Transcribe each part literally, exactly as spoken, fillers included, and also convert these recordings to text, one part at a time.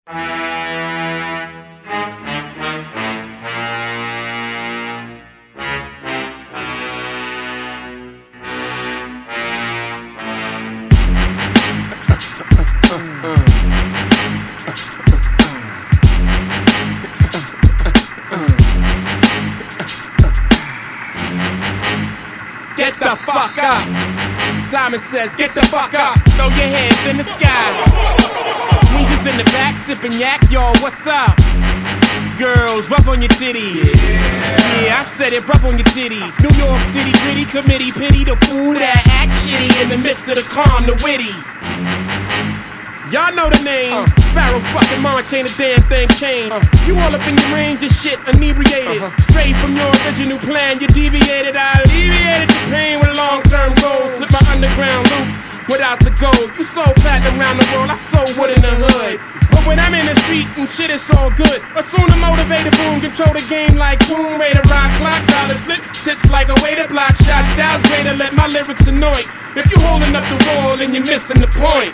Get the fuck up. Simon says, get the fuck up. Throw your hands in the sky. Weezer's in the back, sipping yak, y'all, what's up? Girls, rub on your titties. Yeah, yeah, I said it, rub on your titties. New York City gritty committee, pity the fool that act shitty in the midst of the calm, the witty. Y'all know the name. Uh, Pharaoh fucking Monch, ain't a damn thing changed. Uh, you all up in your range of shit, inebriated. Uh-huh. Straight from your original plan, you deviated. I alleviated your pain with long-term goals. Slip my underground loop without the gold. You sold platinum around the world, I sold wood in the hood. But when I'm in the street and shit, it's all good. Assume the motivated boom, control the game like boom. Rate a rock clock, dollars flip, tips like a way to block shots. Styles greater, let my lyrics annoy. If you holding up the wall and you're missing the point.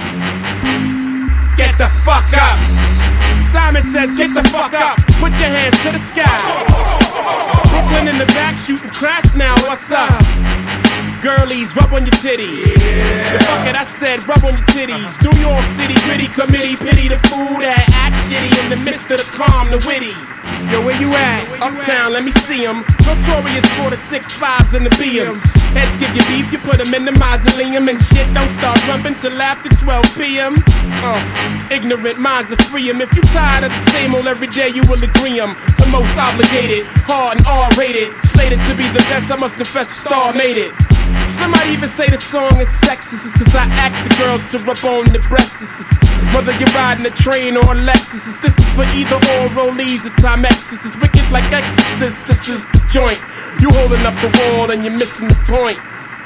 Get the fuck up. Simon says, get the fuck up. Put your hands to the sky. Brooklyn in the back shooting crash now, what's up? Girlies, rub on your titties. Yeah. The fuck it, I said, rub on your titties. New York City gritty committee, pity the fool that act shitty in the midst of the calm, the witty. Yo, where you at? Uptown, let me see 'em. Notorious for the six fives and the B Ms. Heads give you beef, you put 'em in the mausoleum. And shit don't start rumping till after twelve p m Uh, ignorant minds are free 'em. If you tired of the same old every day, you will agree 'em. The most obligated, hard and R-rated. Slated to be the best, I must confess the star made it. Somebody even say the song is sexist, cause I ask the girls to rub on the breasts. Whether you're riding a train or a Lexus, this is for either or rollies or Timexes. It's wicked like Exorcist, this is the joint. You holding up the wall and you're missing the point.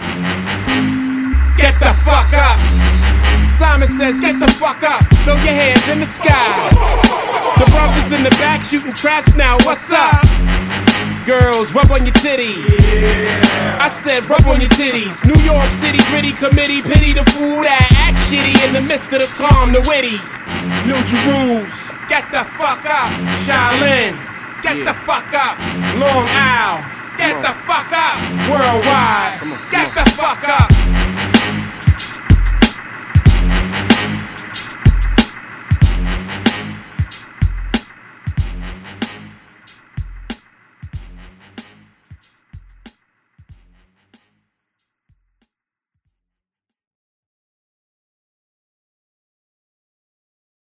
Get the fuck up. Simon says, get the fuck up. Throw your hands in the sky. The brothers in the back shooting traps now, what's up? Girls, rub on your titties. Yeah. I said, rub on your titties. New York City gritty committee, pity the fool that act shitty in the midst of the calm, the witty. New Jerusalem, get the fuck up. Shaolin, get yeah. the fuck up. Long Isle, get the fuck up. Worldwide, get the fuck up.